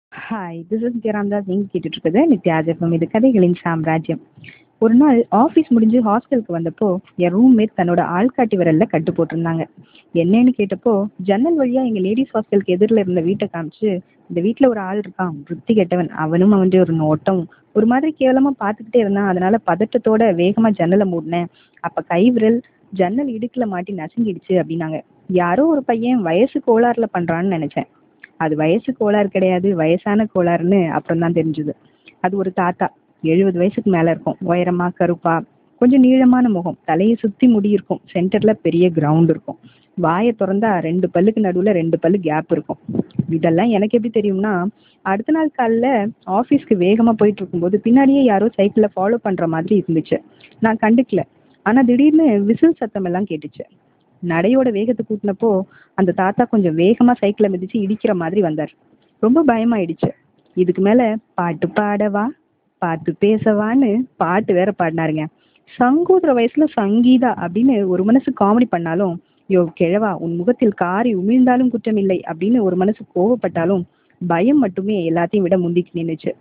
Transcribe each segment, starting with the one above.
Hi, this is ஜெராம்தாஸ். நீங்க கேட்டுட்டு இருக்கிறது நித்யாஜபம். இது கதைகளின் சாம்ராஜ்யம். ஒரு நாள் ஆஃபீஸ் முடிஞ்சு ஹாஸ்டலுக்கு வந்தப்போ என் ரூம்மேட் தன்னோட ஆள்காட்டி விரல்ல கட்டு போட்டிருந்தாங்க. என்னன்னு கேட்டப்போ ஜன்னல் வழியா எங்க லேடிஸ் ஹாஸ்டலுக்கு எதிரில் இருந்த வீட்டை காமிச்சு, இந்த வீட்டில் ஒரு ஆள் இருக்கான், விருத்தி கெட்டவன், அவனும் அவன் ஒரு நோட்டம் ஒரு மாதிரி கேவலமா பார்த்துக்கிட்டே இருந்தான். அதனால பதட்டத்தோட வேகமா ஜன்னலை மூடினேன். அப்ப கை விரல் ஜன்னல் இடுக்குல மாட்டி நசுங்கிடுச்சு அப்படின்னாங்க. யாரோ ஒரு பையன் வயசு கோளாறுல பண்றான்னு நினைச்சேன். அது வயசு கோளாறு கிடையாது, வயசான கோளாறுன்னு அப்புறம் தான் தெரிஞ்சுது. அது ஒரு தாத்தா, 70 வயசுக்கு மேல இருக்கும். உயரமா கருப்பா, கொஞ்சம் நீளமான முகம், தலையை சுத்தி முடி இருக்கும், சென்டர்ல பெரிய கிரவுண்ட் இருக்கும். வாயை திறந்தா 2 பல்லுக்கு நடுவுல 2 பல்லு கேப் இருக்கும். இதெல்லாம் எனக்கு எப்படி தெரியும்னா, அடுத்த நாள் காலைல ஆஃபீஸ்க்கு வேகமா போயிட்டு இருக்கும்போது பின்னாடியே யாரோ சைக்கிள்ல ஃபாலோ பண்ற மாதிரி இருந்துச்சு. நான் கண்டுக்கல. ஆனா திடீர்னு விசில் சத்தம் எல்லாம் கேட்டுச்சு. நடையோட வேகத்தை கூட்டினப்போ அந்த தாத்தா கொஞ்சம் வேகமா சைக்கிளை மிதிச்சு இடிக்கிற மாதிரி வந்தார். ரொம்ப பயமாயிடுச்சு. இதுக்கு மேல பாட்டு பாடவா, பாட்டு பேசவான்னு பாட்டு வேற பாடினாருங்க. சங்கூதுற வயசுல சங்கீதா அப்படின்னு ஒரு மனசு காமெடி பண்ணாலும், யோ கிழவா, உன் முகத்தில் காரி உமிழ்ந்தாலும் குற்றம் இல்லை அப்படின்னு ஒரு மனசு கோவப்பட்டாலும், பயம் மட்டுமே எல்லாத்தையும் விட முந்திக்கு நின்னுச்சு.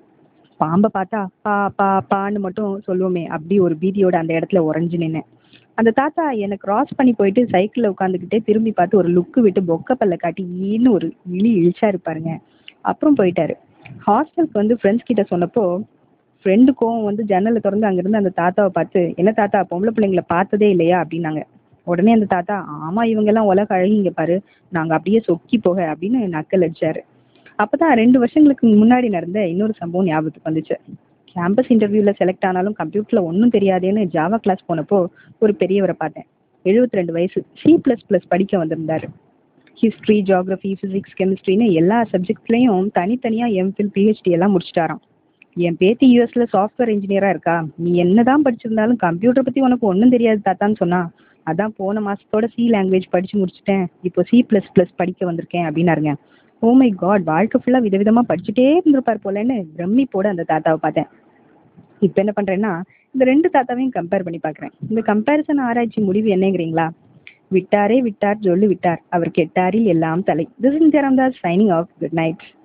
பாம்பை பார்த்தா பா பா பான்னு மட்டும் சொல்லுவோமே, அப்படி ஒரு பீதியோட அந்த இடத்துல உறைஞ்சு நின்னேன். அந்த தாத்தா என்னை கிராஸ் பண்ணி போயிட்டு சைக்கிள்ல உட்காந்துக்கிட்டே திரும்பி பார்த்து ஒரு லுக்கு விட்டு பொக்க பல்ல காட்டி ஈன்னு ஒரு இழிச்சா இருப்பாருங்க. அப்புறம் போயிட்டாரு. ஹாஸ்டலுக்கு வந்து ஃப்ரெண்ட்ஸ் கிட்ட சொன்னப்போ ஃப்ரெண்டு கோவம் வந்து ஜன்னலை திறந்து அங்கிருந்து அந்த தாத்தாவை பார்த்து, என்ன தாத்தா, பொம்பளை பிள்ளைங்களை பார்த்ததே இல்லையா அப்படின்னாங்க. உடனே அந்த தாத்தா, ஆமா இவங்க எல்லாம் உலக அழகிங்க பாரு, நாங்க அப்படியே சொக்கி போக அப்படின்னு நக்கல் அடிச்சாரு. அப்பதான் 2 வருஷங்களுக்கு முன்னாடி நடந்த இன்னொரு சம்பவம் ஞாபகத்துக்கு வந்துச்சு. கேம்பஸ் இன்டர்வியூல செலக்ட் ஆனாலும் கம்ப்யூட்டர்ல ஒன்றும் தெரியாதேன்னு ஜாவா கிளாஸ் போனப்போ ஒரு பெரியவரை பார்த்தேன். 72 வயசு, C++ படிக்க வந்திருந்தாரு. ஹிஸ்ட்ரி, ஜியாகிரபி, பிசிக்ஸ், கெமிஸ்ட்ரின்னு எல்லா சப்ஜெக்ட்லயும் தனித்தனியா எம்ஃபில், பிஹெச்டி எல்லாம் முடிச்சிட்டாராம். என் பேத்தி யூஎஸ்ல சாஃப்ட்வேர் இன்ஜினியரா இருக்கா, நீ என்னதான் படிச்சிருந்தாலும் கம்ப்யூட்டர் பத்தி உனக்கு ஒன்றும் தெரியாது தாத்தான்னு சொன்னா. அதான் போன மாசத்தோட சி லாங்குவேஜ் படிச்சு முடிச்சிட்டேன், இப்போ C++ படிக்க வந்திருக்கேன் அப்படின்னாருங்க. ஓ மை காட், வாழ்க்கை ஃபுல்லா விதவிதமா படிச்சுட்டே இருந்திருப்பார் போலன்னு பிரமிப்போட அந்த தாத்தாவை பார்த்தேன். இப்ப என்ன பண்றேன்னா, இந்த 2 தாத்தாவையும் கம்பேர் பண்ணி பார்க்குறேன். இந்த கம்பேரிசன் ஆராய்ச்சி முடிவு என்னங்கிறீங்களா? விட்டாரே விட்டார் சொல்லு விட்டார், அவர் கெட்டாரில் எல்லாம் தலை. This is Jeramdas signing off. Good night.